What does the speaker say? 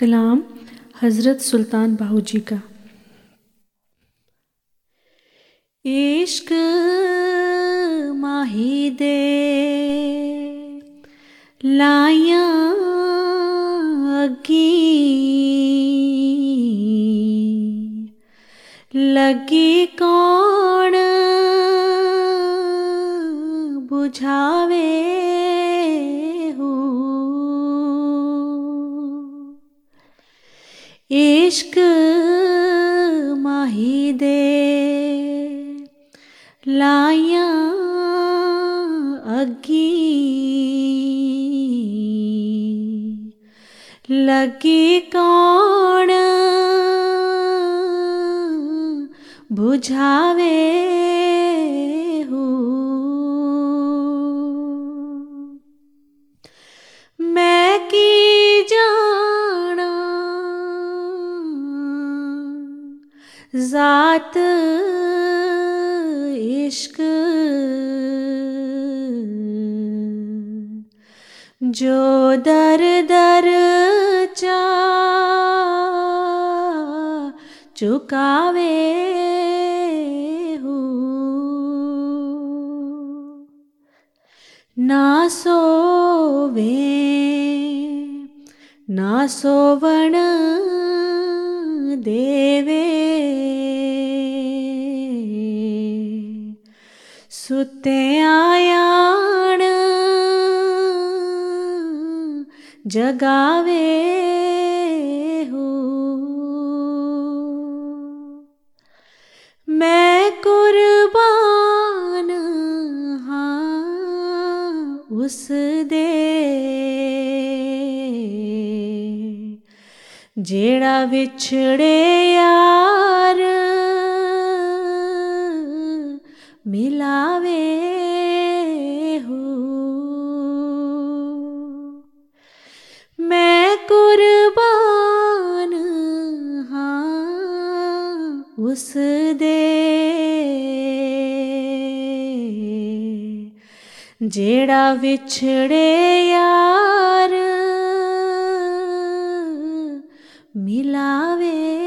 कलाम हज़रत सुल्तान बाहू जी का। इश्क माही दे लाया अगी लगी कौन बुझावे हो। इश्क माही दे लाया अगी लगी कौन बुझावे हो। मैं की जाना ज़ात इश्क जो दर दर चा चुकावे हो। ना सोवे ना सोवण देवे सुते आयाण जगावे हो। मैं कुर्बान हाँ उस दे जेड़ा विछड़े यार मिलावे हो। मैं कुर्बान हाँ उस दे जेड़ा विछड़े यार मिलावे